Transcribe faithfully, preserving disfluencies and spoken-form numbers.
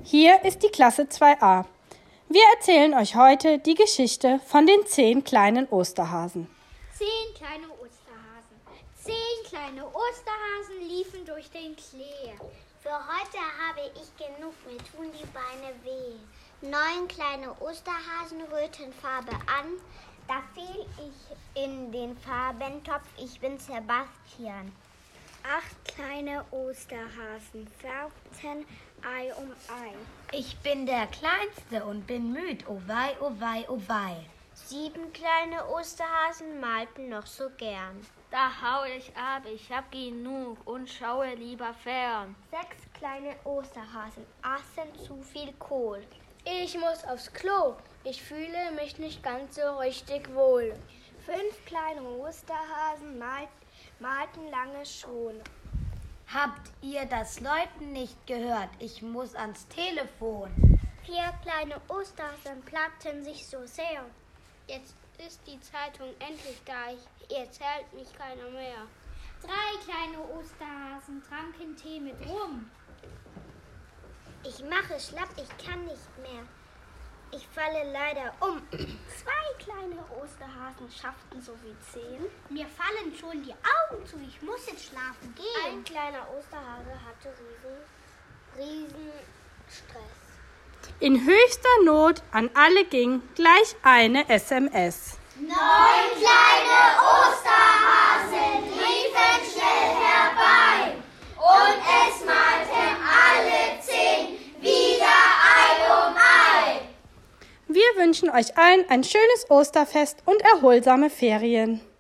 Hier ist die Klasse zwei a. Wir erzählen euch heute die Geschichte von den zehn kleinen Osterhasen. Zehn kleine Osterhasen. Zehn kleine Osterhasen liefen durch den Klee. Für heute habe ich genug, mir tun die Beine weh. Neun kleine Osterhasen röten Farbe an. Da fiel ich in den Farbentopf, ich bin Sebastian. Acht kleine Osterhasen färbten Ei um Ei. Ich bin der Kleinste und bin müd, oh wei, oh wei, oh wei. Sieben kleine Osterhasen malten noch so gern. Da hau ich ab, ich hab genug und schaue lieber fern. Sechs kleine Osterhasen aßen zu viel Kohl. Ich muss aufs Klo, ich fühle mich nicht ganz so richtig wohl. Fünf kleine Osterhasen malt, malten lange schon. Habt ihr das Läuten nicht gehört? Ich muss ans Telefon. Vier kleine Osterhasen plagten sich so sehr. Jetzt ist die Zeitung endlich da, jetzt hält mich keiner mehr. Drei kleine Osterhasen tranken Tee mit Rum. Ich mache schlapp, ich kann nicht mehr. Ich falle leider um. Zwei kleine Osterhasen schafften so wie zehn. Mir fallen schon die Augen zu, ich muss jetzt schlafen gehen. Ein kleiner Osterhase hatte riesen, riesen Stress. In höchster Not an alle ging gleich eine S M S. Neun kleine Osterhasen liefen schnell herbei und es malten alle zehn wieder Ei um Ei. Wir wünschen euch allen ein schönes Osterfest und erholsame Ferien.